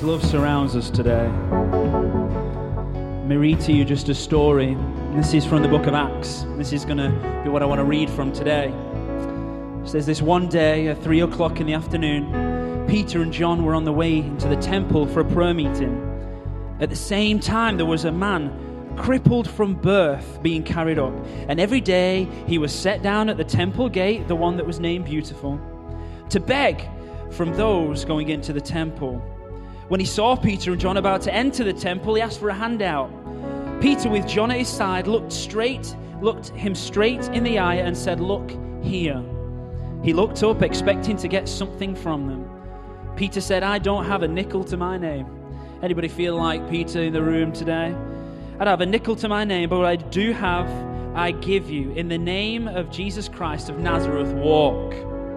love surrounds us today. Let me read to you just a story. This is from the book of Acts. This is going to be what I want to read from today. It says, this one day at 3 o'clock in the afternoon, Peter and John were on the way into the temple for a prayer meeting. At the same time, there was a man crippled from birth being carried up. And every day he was set down at the temple gate, the one that was named Beautiful, to beg from those going into the temple. When he saw Peter and John about to enter the temple, he asked for a handout. Peter, with John at his side, looked him straight in the eye and said, "Look here." He looked up, expecting to get something from them. Peter said, "I don't have a nickel to my name." Anybody feel like Peter in the room today? I don't have a nickel to my name, but what I do have, I give you. In the name of Jesus Christ of Nazareth, walk.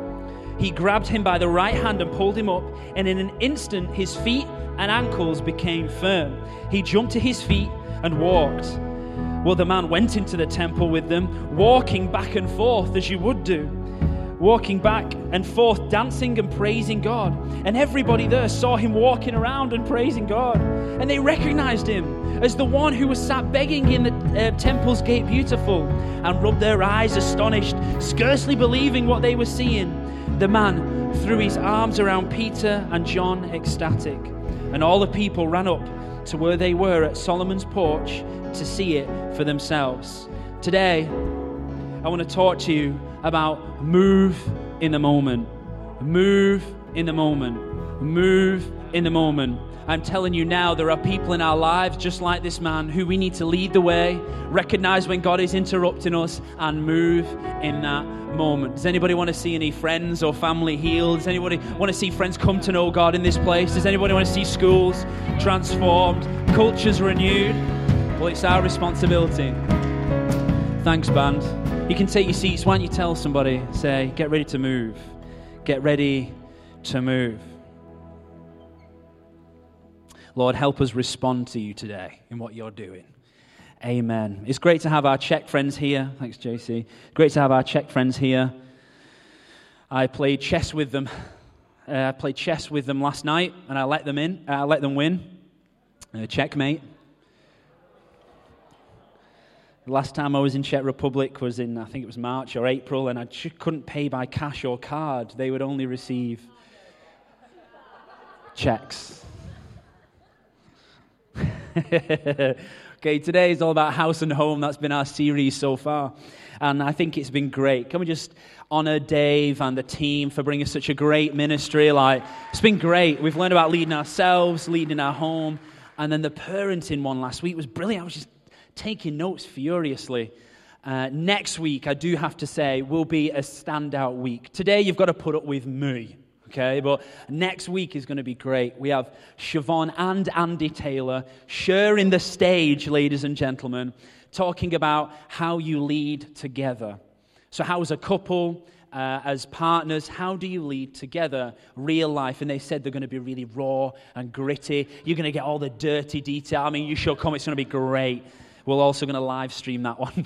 He grabbed him by the right hand and pulled him up, and in an instant his feet and ankles became firm. He jumped to his feet and walked. Well, the man went into the temple with them, walking back and forth as you would do. Walking back and forth, dancing and praising God. And everybody there saw him walking around and praising God. And they recognized him as the one who was sat begging in the temple's gate Beautiful, and rubbed their eyes astonished, scarcely believing what they were seeing. The man threw his arms around Peter and John, ecstatic. And all the people ran up to where they were at Solomon's porch to see it for themselves. Today, I want to talk to you about move in the moment. Move in the moment. Move in the moment. I'm telling you now, there are people in our lives just like this man who we need to lead the way, recognize when God is interrupting us, and move in that moment. Does anybody want to see any friends or family healed? Does anybody want to see friends come to know God in this place? Does anybody want to see schools transformed, cultures renewed? Well, it's our responsibility. Thanks, band. You can take your seats. Why don't you tell somebody, say, get ready to move. Get ready to move. Lord, help us respond to you today in what you're doing. Amen. It's great to have our Czech friends here. Thanks, JC. Great to have our Czech friends here. I played chess with them. Last night, and I let them win. Checkmate. The last time I was in Czech Republic was in, I think it was March or April, and I couldn't pay by cash or card. They would only receive checks. Okay, today is all about house and home. That's been our series so far, and I think it's been great. Can we just honor Dave and the team for bringing such a great ministry? It's been great. We've learned about leading ourselves, leading our home, and then the parenting one last week was brilliant. I was just taking notes furiously. Next week, I do have to say, will be a standout week. Today, you've got to put up with me. Okay, but next week is going to be great. We have Siobhan and Andy Taylor sharing the stage, ladies and gentlemen, talking about how you lead together. So how as a couple, as partners, how do you lead together real life? And they said they're going to be really raw and gritty. You're going to get all the dirty detail. I mean, you should come. It's going to be great. We're also going to live stream that one.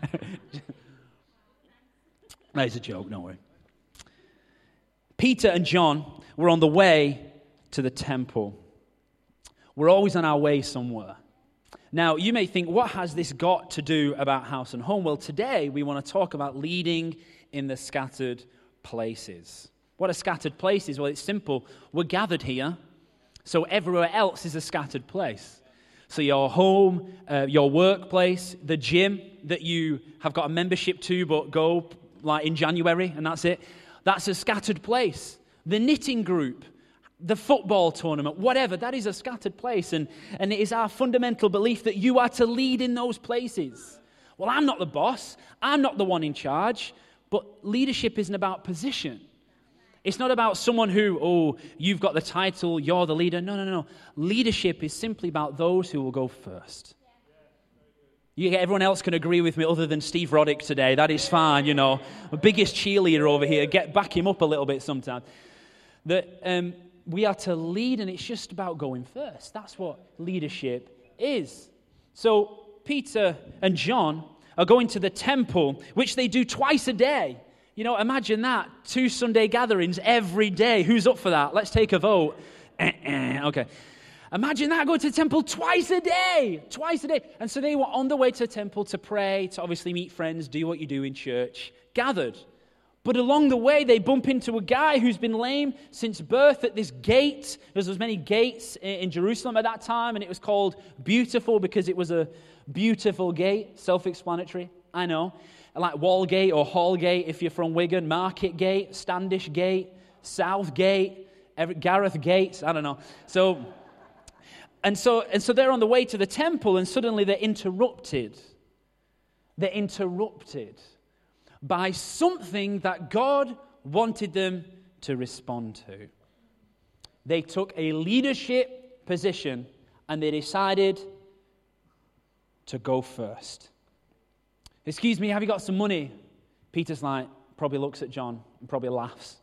That's a joke, don't worry. Peter and John were on the way to the temple. We're always on our way somewhere. Now, you may think, what has this got to do about house and home? Well, today we want to talk about leading in the scattered places. What are scattered places? Well, it's simple. We're gathered here, so everywhere else is a scattered place. So your home, your workplace, the gym that you have got a membership to but go like in January and that's it. That's a scattered place. The knitting group, the football tournament, whatever, that is a scattered place. And it is our fundamental belief that you are to lead in those places. Well, I'm not the boss. I'm not the one in charge. But leadership isn't about position. It's not about someone who, you've got the title, you're the leader. No. Leadership is simply about those who will go first. Everyone else can agree with me other than Steve Roddick today. That is fine, The biggest cheerleader over here. Back him up a little bit sometimes. That we are to lead, and it's just about going first. That's what leadership is. So Peter and John are going to the temple, which they do twice a day. Imagine that. 2 Sunday gatherings every day. Who's up for that? Let's take a vote. Okay. Imagine that, going to the temple twice a day. And so they were on the way to the temple to pray, to obviously meet friends, do what you do in church, gathered. But along the way, they bump into a guy who's been lame since birth at this gate. There's many gates in Jerusalem at that time, and it was called Beautiful because it was a beautiful gate, self-explanatory, I know. Like Wallgate or Hallgate if you're from Wigan, Market Gate, Standish Gate, South Gate, Gareth Gates, I don't know. So they're on the way to the temple, and suddenly they're interrupted. They're interrupted by something that God wanted them to respond to. They took a leadership position, and they decided to go first. Excuse me, have you got some money? Peter's like, probably looks at John and probably laughs.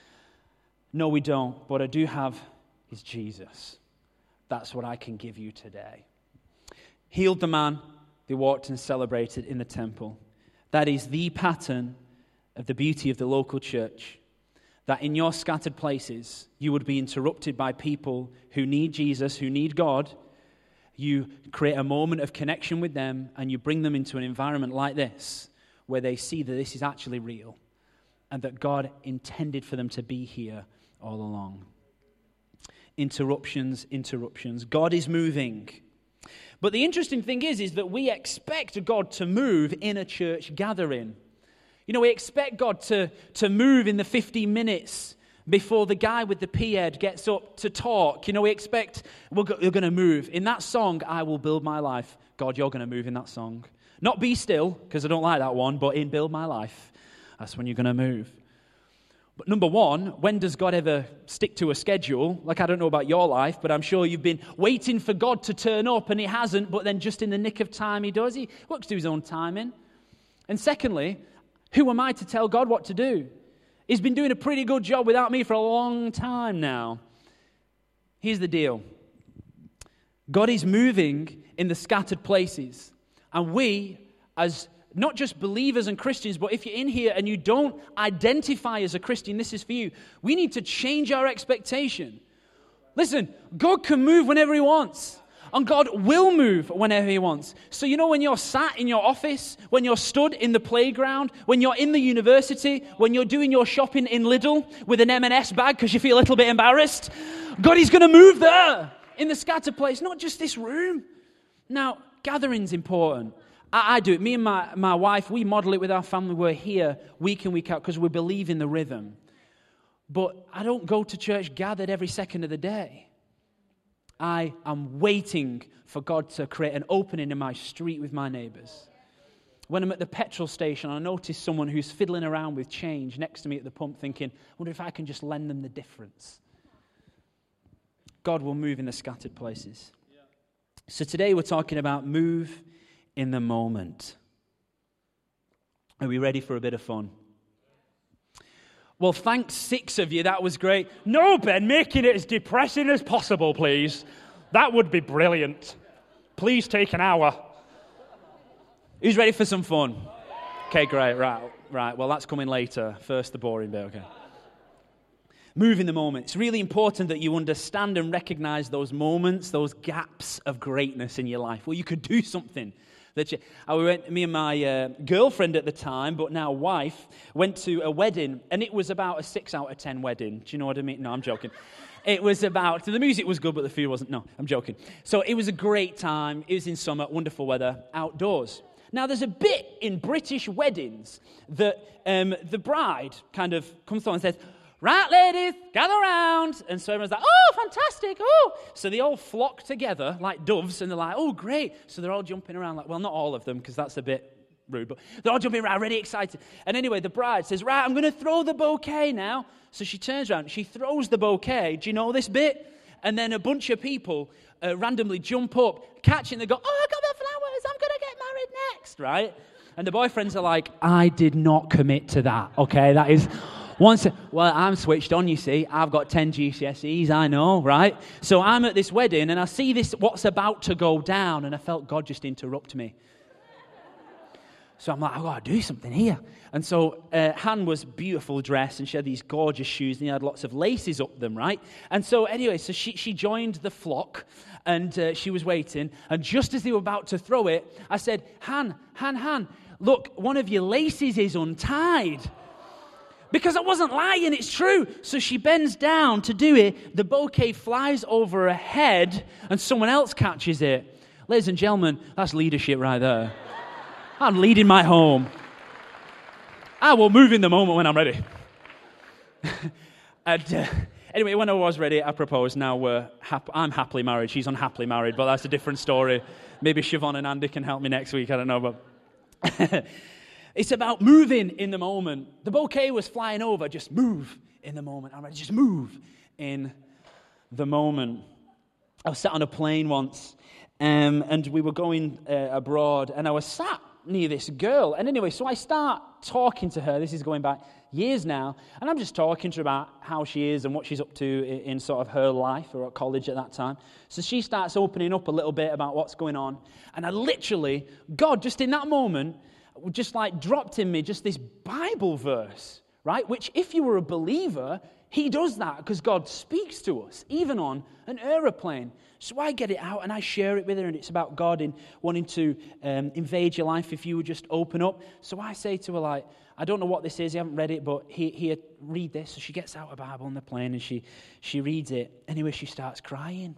No, we don't. What I do have is Jesus. That's what I can give you today. Healed the man. They walked and celebrated in the temple. That is the pattern of the beauty of the local church. That in your scattered places, you would be interrupted by people who need Jesus, who need God. You create a moment of connection with them, and you bring them into an environment like this, where they see that this is actually real, and that God intended for them to be here all along. Interruptions. God is moving. But the interesting thing is that we expect God to move in a church gathering. You know, we expect God to move in the 15 minutes before the guy with the pea head gets up to talk. You know, we expect you're going to move. In that song, I Will Build My Life, God, you're going to move in that song. Not Be Still, because I don't like that one, but in Build My Life, that's when you're going to move. But number one, when does God ever stick to a schedule? Like, I don't know about your life, but I'm sure you've been waiting for God to turn up, and he hasn't, but then just in the nick of time he does. He works to his own timing. And secondly, who am I to tell God what to do? He's been doing a pretty good job without me for a long time now. Here's the deal. God is moving in the scattered places, and we, as not just believers and Christians, but if you're in here and you don't identify as a Christian, this is for you. We need to change our expectation. Listen, God can move whenever he wants. And God will move whenever he wants. So you know when you're sat in your office, when you're stood in the playground, when you're in the university, when you're doing your shopping in Lidl with an M&S bag because you feel a little bit embarrassed, God is going to move there in the scattered place, not just this room. Now, gathering's important. I do it. Me and my wife, we model it with our family. We're here week in, week out because we believe in the rhythm. But I don't go to church gathered every second of the day. I am waiting for God to create an opening in my street with my neighbors. When I'm at the petrol station, I notice someone who's fiddling around with change next to me at the pump thinking, I wonder if I can just lend them the difference. God will move in the scattered places. So today we're talking about move in the moment. Are we ready for a bit of fun? Well, thanks 6 of you. That was great. No, Ben, making it as depressing as possible, please. That would be brilliant. Please take an hour. Who's ready for some fun? Okay, great. Right. Well, that's coming later. First, the boring bit, okay. Move in the moment. It's really important that you understand and recognize those moments, those gaps of greatness in your life where you could do something. Me and my girlfriend at the time, but now wife, went to a wedding, and it was about a 6 out of 10 wedding. Do you know what I mean? No, I'm joking. It was about, the music was good, but the food wasn't. No, I'm joking. So it was a great time. It was in summer, wonderful weather, outdoors. Now, there's a bit in British weddings that the bride kind of comes on and says, right, ladies, gather round. And so everyone's like, oh, fantastic, oh. So they all flock together like doves, and they're like, oh, great. So they're all jumping around like, well, not all of them, because that's a bit rude, but they're all jumping around, really excited. And anyway, the bride says, right, I'm going to throw the bouquet now. So she turns around, she throws the bouquet. Do you know this bit? And then a bunch of people randomly jump up, catch it, and they go, oh, I got the flowers, I'm going to get married next, right? And the boyfriends are like, I did not commit to that, okay? That is... Well, I'm switched on, you see. I've got 10 GCSEs, I know, right? So I'm at this wedding, and I see this, what's about to go down, and I felt God just interrupt me. So I'm like, I've got to do something here. And so Han was beautiful dressed, and she had these gorgeous shoes, and he had lots of laces up them, right? And so anyway, so she joined the flock, and she was waiting. And just as they were about to throw it, I said, Han, look, one of your laces is untied. Because I wasn't lying, it's true. So she bends down to do it. The bouquet flies over her head, and someone else catches it. Ladies and gentlemen, that's leadership right there. I'm leading my home. I will move in the moment when I'm ready. And anyway, when I was ready, I proposed. Now I'm happily married. She's unhappily married, but that's a different story. Maybe Siobhan and Andy can help me next week. I don't know, but it's about moving in the moment. The bouquet was flying over. Just move in the moment. I'm ready. Just move in the moment. I was sat on a plane once, and we were going abroad, and I was sat near this girl. And anyway, so I start talking to her. This is going back years now. And I'm just talking to her about how she is and what she's up to in sort of her life or at college at that time. So she starts opening up a little bit about what's going on. And I literally, God, just in that moment, just like dropped in me just this Bible verse, right? Which if you were a believer, he does that because God speaks to us, even on an aeroplane. So I get it out and I share it with her, and it's about God in wanting to invade your life if you would just open up. So I say to her, like, I don't know what this is, I haven't read it, but here, read this. So she gets out a Bible on the plane and she reads it. Anyway, she starts crying.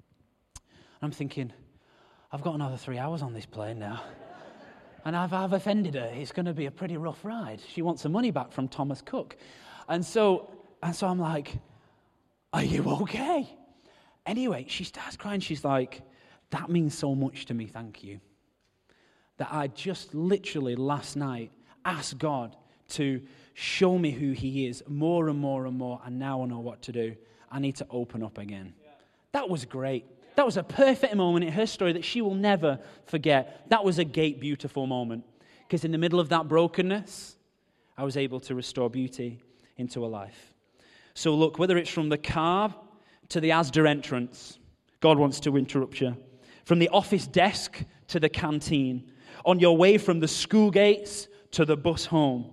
I'm thinking, I've got another 3 hours on this plane now. And I've offended her. It's going to be a pretty rough ride. She wants her money back from Thomas Cook. And so I'm like, are you okay? Anyway, she starts crying. She's like, that means so much to me, thank you. That I just literally last night asked God to show me who he is more and more and more, and now I know what to do. I need to open up again. Yeah. That was great. That was a perfect moment in her story that she will never forget. That was a great, beautiful moment. Because in the middle of that brokenness, I was able to restore beauty into her life. So look, whether it's from the car to the Asda entrance, God wants to interrupt you. From the office desk to the canteen, on your way from the school gates to the bus home,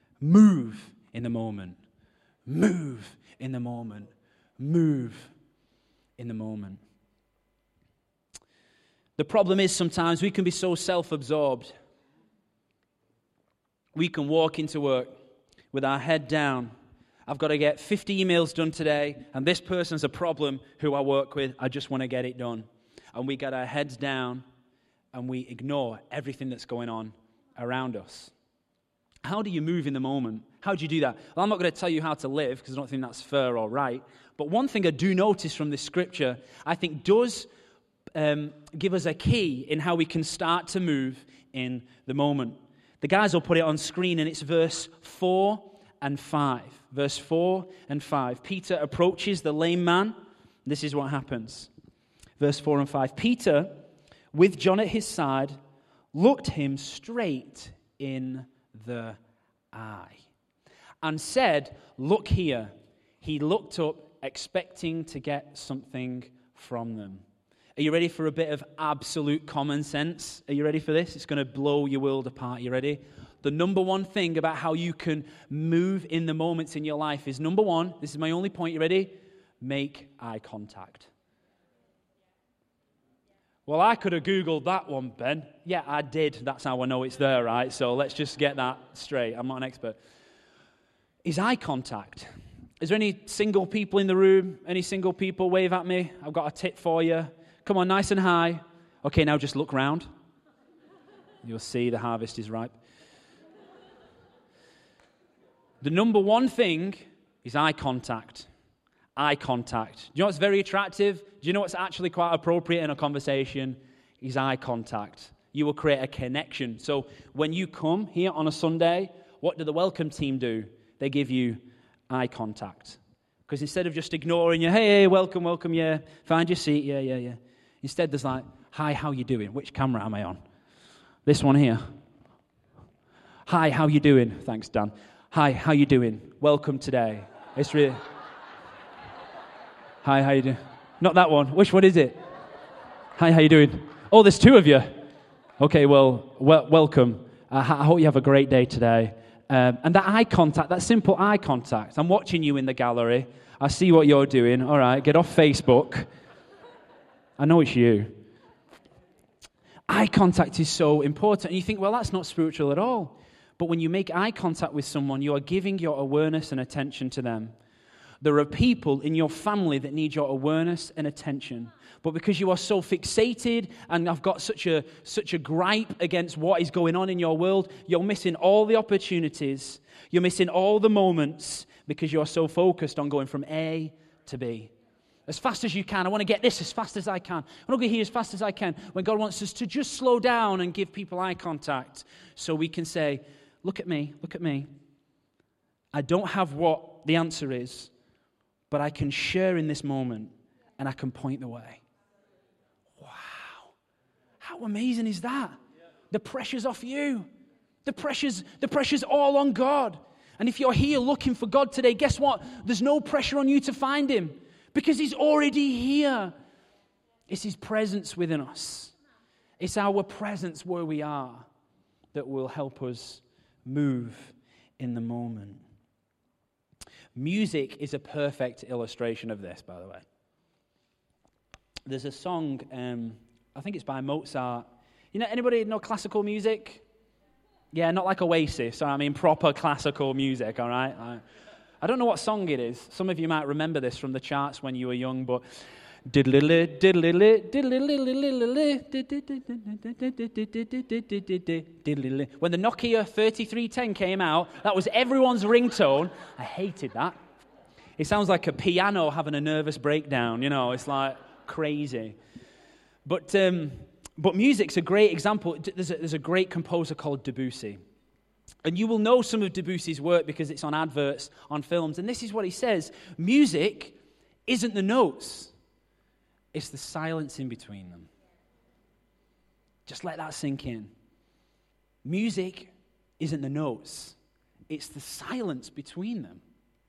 move in the moment. Move in the moment. Move in the moment. The problem is sometimes we can be so self-absorbed. We can walk into work with our head down. I've got to get 50 emails done today, and this person's a problem who I work with. I just want to get it done. And we get our heads down, and we ignore everything that's going on around us. How do you move in the moment? How do you do that? Well, I'm not going to tell you how to live, because I don't think that's fair or right. But one thing I do notice from this scripture, I think does give us a key in how we can start to move in the moment. The guys will put it on screen, and it's verse 4 and 5. Verse 4 and 5. Peter approaches the lame man. This is what happens. Verse 4 and 5. Peter, with John at his side, looked him straight in the eye and said, "Look here." He looked up, expecting to get something from them. Are you ready for a bit of absolute common sense? Are you ready for this? It's going to blow your world apart. You ready? The number one thing about how you can move in the moments in your life is, number one, this is my only point, you ready? Make eye contact. Well, I could have Googled that one, Ben. Yeah, I did. That's how I know it's there, right? So let's just get that straight. I'm not an expert. Is eye contact. Is there any single people in the room? Any single people? Wave at me. I've got a tip for you. Come on, nice and high. Okay, now just look round. You'll see the harvest is ripe. The number one thing is eye contact. Eye contact. Do you know what's very attractive? Do you know what's actually quite appropriate in a conversation? Is eye contact. You will create a connection. So when you come here on a Sunday, what do the welcome team do? They give you eye contact. Because instead of just ignoring you, hey, welcome, yeah, find your seat, yeah. Instead, there's like, hi, how you doing? Which camera am I on? This one here. Hi, how you doing? Thanks, Dan. Hi, how you doing? Welcome today. It's really... Hi, how you doing? Not that one. Which one is it? Hi, how you doing? Oh, there's two of you. Okay, well welcome. I hope you have a great day today. And that eye contact, that simple eye contact. I'm watching you in the gallery. I see what you're doing. All right, get off Facebook. I know it's you. Eye contact is so important. And you think, well, that's not spiritual at all. But when you make eye contact with someone, you are giving your awareness and attention to them. There are people in your family that need your awareness and attention. But because you are so fixated and I've got such a gripe against what is going on in your world, you're missing all the opportunities. You're missing all the moments because you're so focused on going from A to B. As fast as you can. I want to get this as fast as I can. I want to get here as fast as I can. When God wants us to just slow down and give people eye contact so we can say, look at me, look at me. I don't have what the answer is, but I can share in this moment and I can point the way. Wow. How amazing is that? The pressure's off you. The pressure's all on God. And if you're here looking for God today, guess what? There's no pressure on you to find Him because He's already here. It's His presence within us. It's our presence where we are that will help us move in the moment. Music is a perfect illustration of this, by the way. There's a song, I think it's by Mozart. You know, anybody know classical music? Yeah, not like Oasis. I mean proper classical music, all right? I don't know what song it is. Some of you might remember this from the charts when you were young, but... When the Nokia 3310 came out, that was everyone's ringtone. I hated that. It sounds like a piano having a nervous breakdown, you know, it's like crazy. But music's a great example. There's a great composer called Debussy. And you will know some of Debussy's work because it's on adverts, on films. And this is what he says. Music isn't the notes. It's the silence in between them. Just let that sink in. Music isn't the notes. It's the silence between them.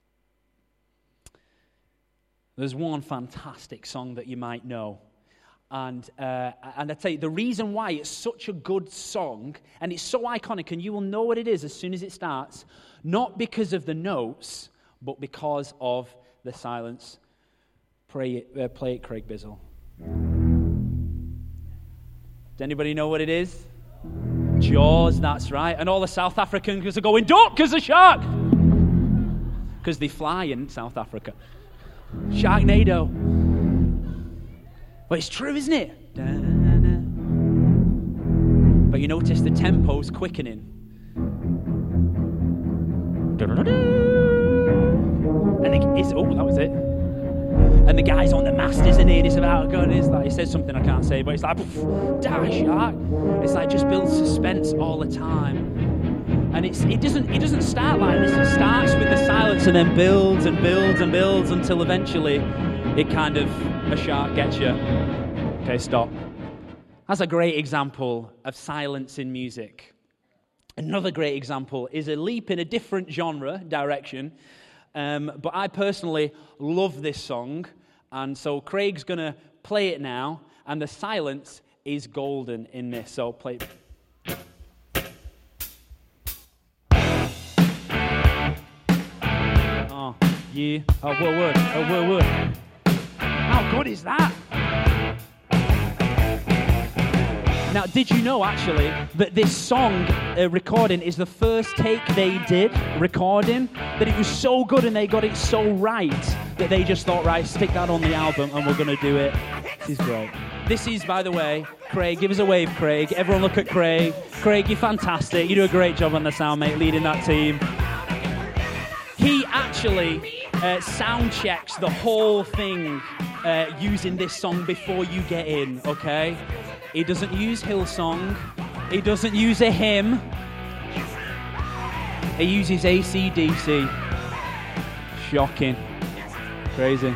There's one fantastic song that you might know. And I tell you, the reason why it's such a good song, and it's so iconic, and you will know what it is as soon as it starts, not because of the notes, but because of the silence. Play it, Craig Bizzle. Does anybody know what it is? Jaws, that's right. And all the South Africans are going, duck, because the shark. Because they fly in South Africa. Sharknado. Well, it's true, isn't it? Da-na-na. But you notice the tempo's quickening. And that was it. And the guy's on the mast, isn't he? And it's about God. It's like he says something I can't say, but it's like die shark. It's like just builds suspense all the time. And it doesn't start like this. It starts with the silence and then builds and builds and builds until eventually it kind of a shark gets you. Okay, stop. That's a great example of silence in music. Another great example is a leap in a different genre direction. But I personally love this song, and so Craig's going to play it now, and the silence is golden in this, so play it. Oh, yeah. Oh, word. How good is that? Now, did you know, actually, that this song recording is the first take they did recording? That it was so good and they got it so right that they just thought, right, stick that on the album and we're going to do it. This is great. This is, by the way, Craig. Give us a wave, Craig. Everyone look at Craig. Craig, you're fantastic. You do a great job on the sound, mate, leading that team. He actually sound checks the whole thing using this song before you get in, okay? He doesn't use Hillsong. He doesn't use a hymn. He uses AC/DC. Shocking. Crazy.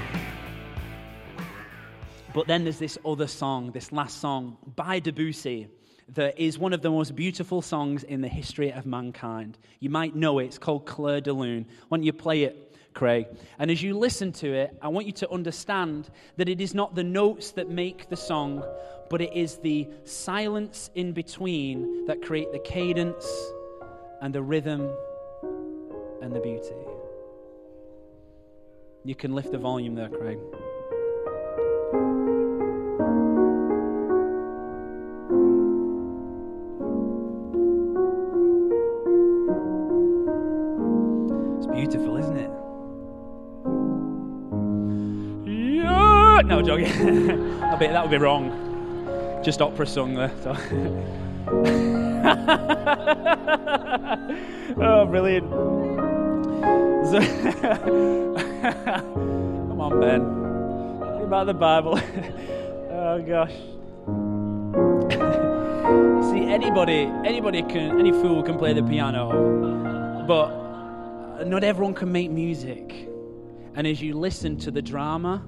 But then there's this other song, this last song by Debussy that is one of the most beautiful songs in the history of mankind. You might know it. It's called Clair de Lune. Why don't you play it, Craig. And as you listen to it, I want you to understand that it is not the notes that make the song, but it is the silence in between that create the cadence and the rhythm and the beauty. You can lift the volume there, Craig. It's beautiful, isn't it? Yeah! No, joking. I bet that would be wrong. Just opera sung there. So. Oh, brilliant. So, come on, Ben. Think about the Bible. Oh, gosh. See, any fool can play the piano, but not everyone can make music. And as you listen to the drama,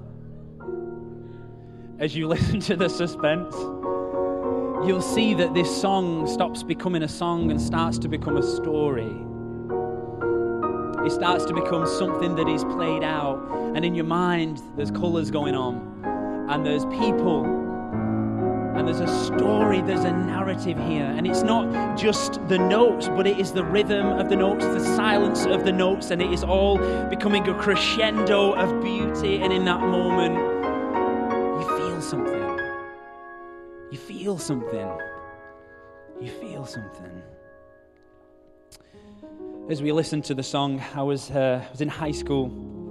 as you listen to the suspense, you'll see that this song stops becoming a song and starts to become a story. It starts to become something that is played out, and in your mind there's colours going on, and there's people, and there's a story, there's a narrative here, and it's not just the notes, but it is the rhythm of the notes, the silence of the notes, and it is all becoming a crescendo of beauty. And in that moment you feel something. You feel something. You feel something. As we listened to the song, I was in high school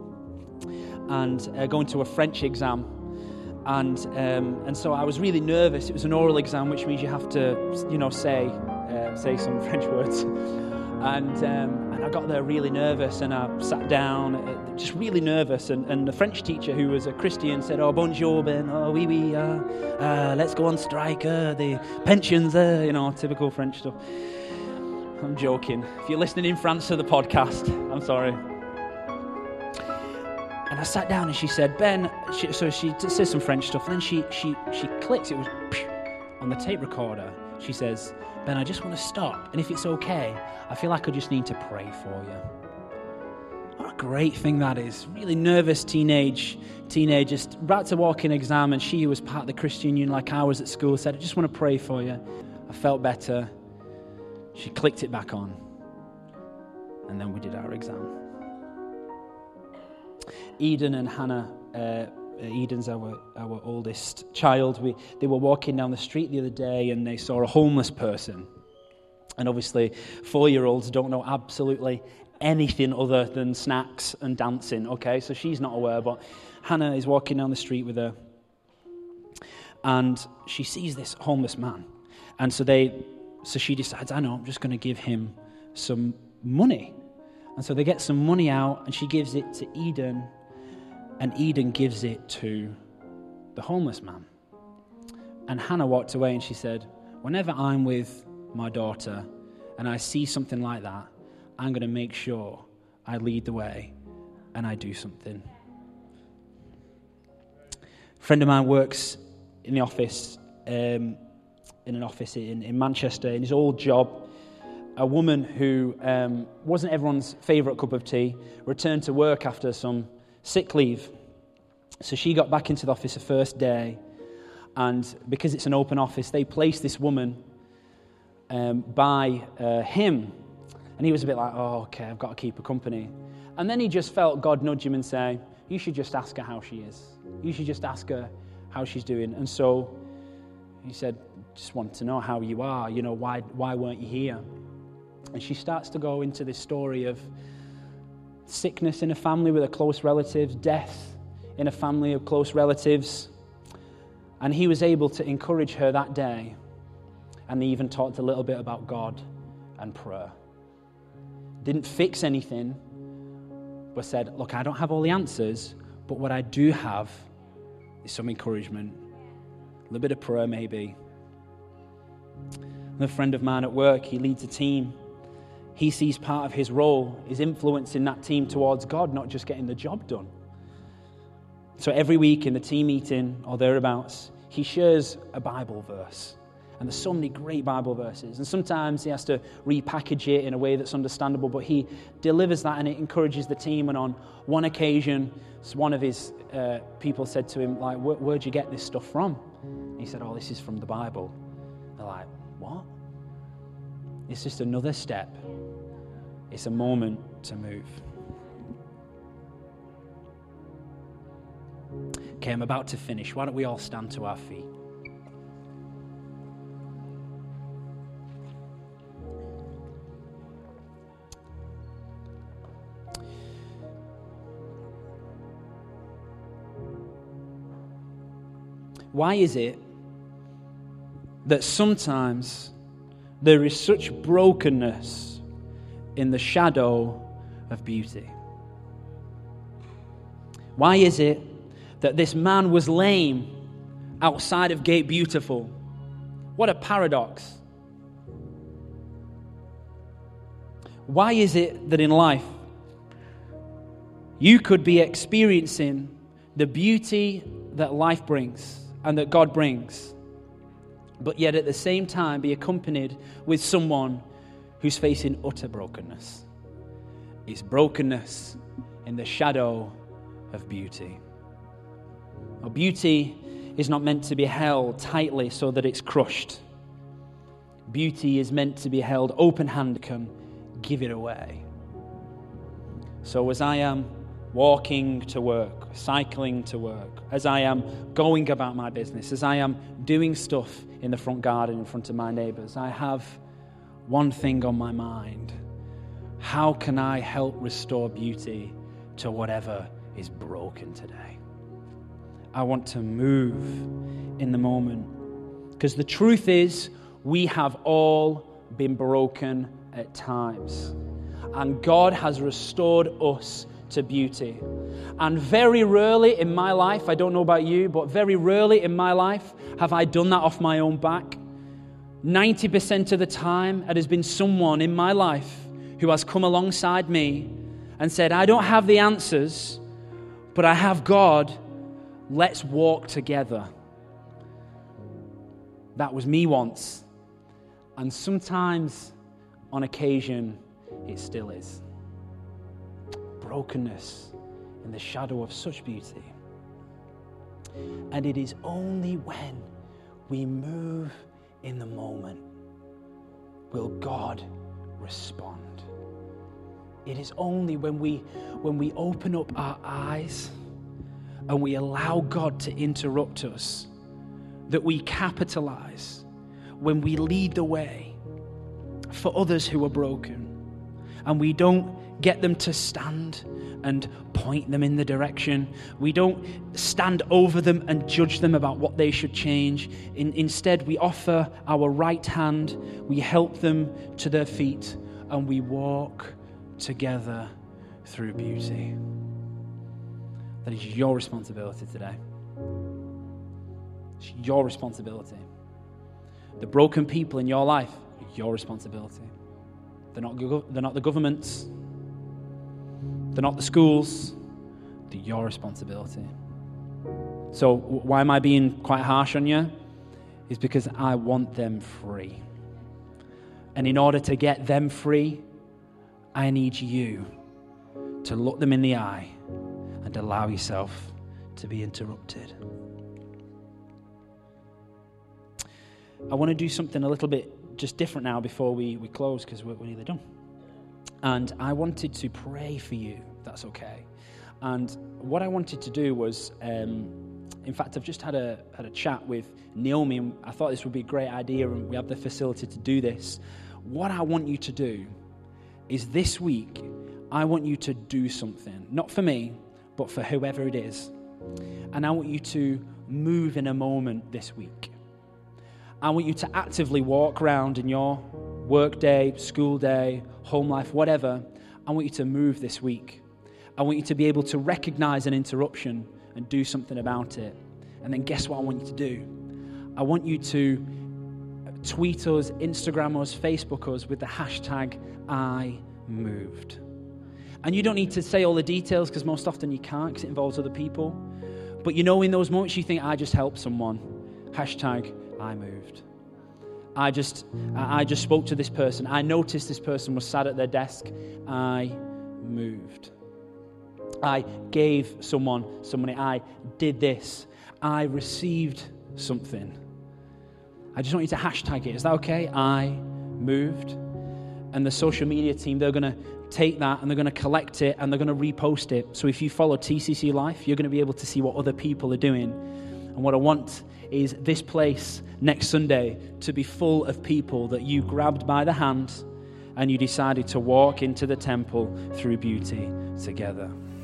and going to a French exam, and so I was really nervous. It was an oral exam, which means you have to, say some French words. And I got there really nervous, and I sat down, just really nervous. And the French teacher, who was a Christian, said, "Oh, bonjour, Ben. Oh, oui, let's go on strike. The pensions, typical French stuff." I'm joking. If you're listening in France to the podcast, I'm sorry. And I sat down, and she said, "Ben," she says some French stuff, and then she clicks. It was on the tape recorder. She says, "Ben, I just want to stop, and if it's okay, I feel like I just need to pray for you." What a great thing that is. Really nervous teenager, about to walk in exam, and she was part of the Christian Union like I was at school, said, "I just want to pray for you." I felt better. She clicked it back on, and then we did our exam. Eden and Hannah, Eden's our oldest child. They were walking down the street the other day, and they saw a homeless person. And obviously, 4-year-olds don't know absolutely anything other than snacks and dancing, okay? So she's not aware, but Hannah is walking down the street with her, and she sees this homeless man. And so she decides, I know, I'm just going to give him some money. And so they get some money out, and she gives it to Eden, and Eden gives it to the homeless man. And Hannah walked away, and she said, "Whenever I'm with my daughter and I see something like that, I'm going to make sure I lead the way and I do something." A friend of mine works in the office, in an office in Manchester. In his old job, a woman who wasn't everyone's favourite cup of tea returned to work after some sick leave. So she got back into the office the first day, and because it's an open office, they placed this woman by him. And he was a bit like, "Oh, okay, I've got to keep her company." And then he just felt God nudge him and say, "You should just ask her how she is. You should just ask her how she's doing." And so he said, "Just want to know how you are. Why weren't you here?" And she starts to go into this story of sickness in a family with a close relative, death in a family of close relatives. And he was able to encourage her that day. And they even talked a little bit about God and prayer. Didn't fix anything, but said, "Look, I don't have all the answers, but what I do have is some encouragement. A little bit of prayer, maybe." Another friend of mine at work, he leads a team. He sees part of his role is influencing that team towards God, not just getting the job done. So every week in the team meeting or thereabouts, he shares a Bible verse. And there's so many great Bible verses. And sometimes he has to repackage it in a way that's understandable, but he delivers that and it encourages the team. And on one occasion, one of his people said to him, like, where'd you get this stuff from? And he said, oh, this is from the Bible. They're like, what? It's just another step. It's a moment to move. Okay, I'm about to finish. Why don't we all stand to our feet? Why is it that sometimes there is such brokenness in the shadow of beauty? Why is it that this man was lame outside of Gate Beautiful? What a paradox. Why is it that in life you could be experiencing the beauty that life brings and that God brings, but yet at the same time be accompanied with someone who's facing utter brokenness? It's brokenness in the shadow of beauty. Well, beauty is not meant to be held tightly so that it's crushed. Beauty is meant to be held open-handed, can give it away. So as I am walking to work, cycling to work, as I am going about my business, as I am doing stuff in the front garden in front of my neighbours, I have one thing on my mind. How can I help restore beauty to whatever is broken today? I want to move in the moment. Because the truth is, we have all been broken at times. And God has restored us to beauty. And very rarely in my life, I don't know about you, but very rarely in my life have I done that off my own back. 90% of the time, it has been someone in my life who has come alongside me and said, I don't have the answers, but I have God. Let's walk together. That was me once. And sometimes, on occasion, it still is. Brokenness in the shadow of such beauty. And it is only when we move in the moment will God respond. It is only when we open up our eyes and we allow God to interrupt us that we capitalize, when we lead the way for others who are broken, and we don't get them to stand and point them in the direction. We don't stand over them and judge them about what they should change. Instead, we offer our right hand, we help them to their feet, and we walk together through beauty. That is your responsibility today. It's your responsibility. The broken people in your life are your responsibility. They're not the governments. They're not the schools. They're your responsibility. So why am I being quite harsh on you? It's because I want them free. And in order to get them free, I need you to look them in the eye and allow yourself to be interrupted. I want to do something a little bit just different now before we close, because we're nearly done. And I wanted to pray for you, if that's okay. And what I wanted to do was, in fact, I've just had a chat with Naomi, and I thought this would be a great idea, and we have the facility to do this. What I want you to do is this week, I want you to do something, not for me, but for whoever it is. And I want you to move in a moment this week. I want you to actively walk around in your work day, school day, home life, whatever. I want you to move this week. I want you to be able to recognize an interruption and do something about it. And then guess what I want you to do? I want you to tweet us, Instagram us, Facebook us with the hashtag #IMoved. And you don't need to say all the details, because most often you can't, because it involves other people. But you know, in those moments you think, I just helped someone. Hashtag #IMoved. I just spoke to this person. I noticed this person was sat at their desk. I moved. I gave someone some money. I did this. I received something. I just want you to hashtag it. Is that okay? I moved. And the social media team, they're going to take that and they're going to collect it and they're going to repost it. So if you follow TCC Life, you're going to be able to see what other people are doing. And what I want is this place next Sunday to be full of people that you grabbed by the hand and you decided to walk into the temple through beauty together.